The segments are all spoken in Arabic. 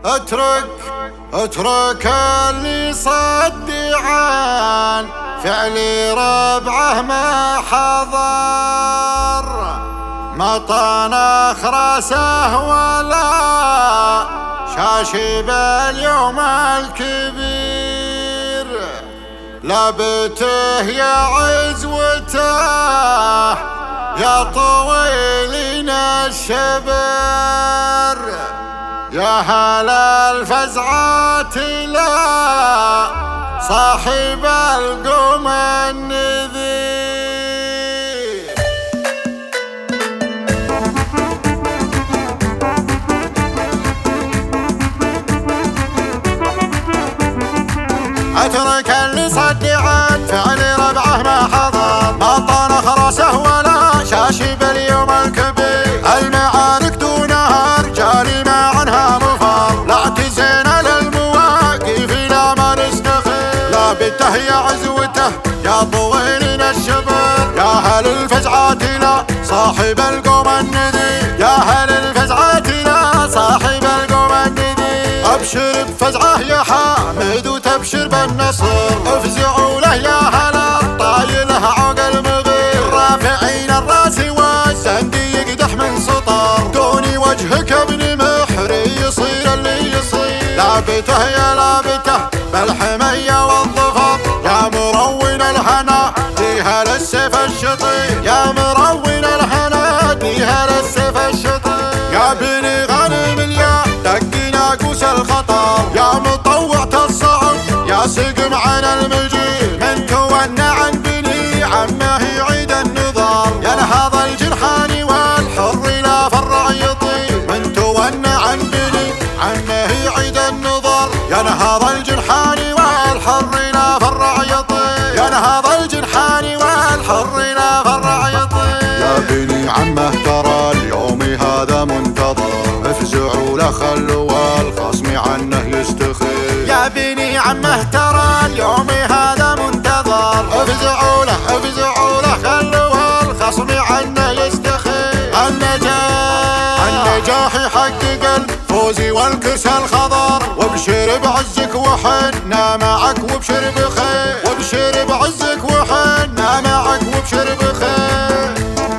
اترك اللي صدعان فعلي ربعه ما حضر، ما طنخ راسه ولا شاشب اليوم الكبير، لابته يا عزوته يا طويلين الشبر، يا هل الفزعات لا صاحب القوم النذير. اترك اللي صدعان فعلي ربعه ما حضر، ما طنخ راسه ولا شاشب اليوم الكبير، المعارك دونها رجالي ما عنها مفر، لا تزين للمواقف لا ما نستخير، لابته يا عزوته يا طويلين الشبر، يا هل الفزعات لا صاحب القوم النذير، يا هل الفزعات لا صاحب القوم النذير، ابشر بفزعه يا حامد وتبشر بالنصر، افزعوا له يا هلا طايله عقل مغير، رافعين الراس والسندي يقدح من سطر، دوني وجهك ابن محري يصير اللي يصير، لابته يا لابته بالحمية والظفر، يا مروين الهنا ديها للسيف الشطير، يا مروين الهنا ديها للسيف الشطير، يا بني غنم اليا دقي ناقوس الخطر، يا مطوعة الصعب يا سقم عن المجير، من تونى عن بني عمه يعيد النظر، ينهض الجرحاني والحر لا فرع يطير، من تونى عن بني عمه يعيد النظر، ينهض الجرحاني والحر لا فرع يطير، ينهض الجرحاني والحر لا فرع يطير، يا بني عمه ترى اليوم هذا منتظر، افزعوا له خلوا الخصم عنه يستخير، يا بني عمه ترى اليوم هذا منتظر، افزعوا له خلوا الخصم عنه يستخير، النجاح يحقق الفوز والكرس الخضر، وابشر بعزك وحنا معك وابشر بخير، وابشر بعزك وحنا معك وابشر بخير.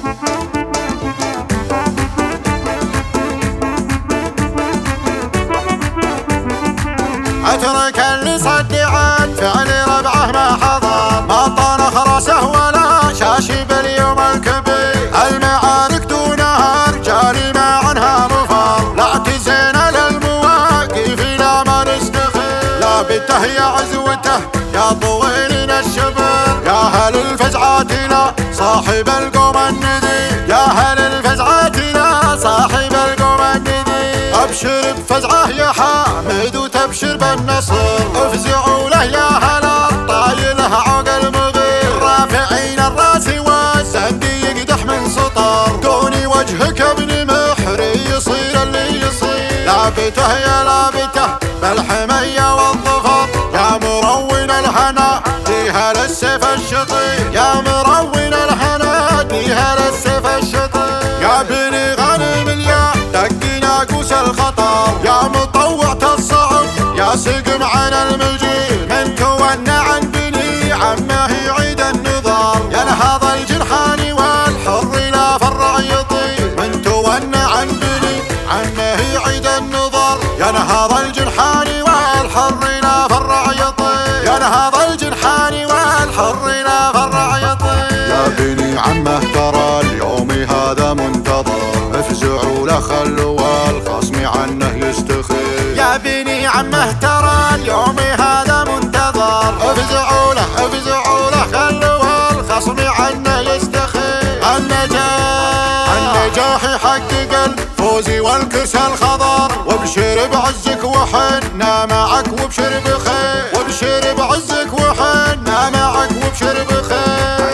اترك اللي صدعان فعلي ربعه ما حضر، ما طنخ راسه ولا شاشب اليوم الكبير، المعارك دونها رجالي ما عنها مفر، لا تزين للمواقف لا ما نستخير، لابته يا عزوته يا طويلين الشبر، يا هل الفزعات لا صاحب القوم النذير، يا هل الفزعات لا صاحب القوم النذير، ابشر بفزعه يا حامد وتبشر بالنصر، افزعوا له يا هلا طايله عقل مغير، رافعين الراس والسندي يقدح من سطر، دوني وجهك ابن محري يصير اللي يصير، لابته يا لابته بالحمية والظفر، يا مروين الهنا ديها للسيف الشطير، يا مروين الهنا ديها للسيف الشطير، يا بني غنم اليا دقي ناقوس الخطر، يا مطوعة الصعب يا سقم عن المجير، من تونى عن بني عمه يعيد النظر، ينهض الجرحاني والحر لا فرع يطير، من تونى عن بني عمه يعيد النظر، ينهض الجرحاني والحر لا فرع يطير، ينهض الجرحاني والحر لا فرع يطير، يا بني عمه ترى اليوم هذا منتظر، افزعوا له خلوا الخصم عنه يستخير، يا بني عمه ترى اليوم هذا منتظر، افزعوا له خلوا الخصم عنه يستخير، النجاح يحقق الفوز والكرس الخضر، وابشر بعزك وحنا معك وابشر بخير، وابشر بعزك وحنا معك وابشر بخير.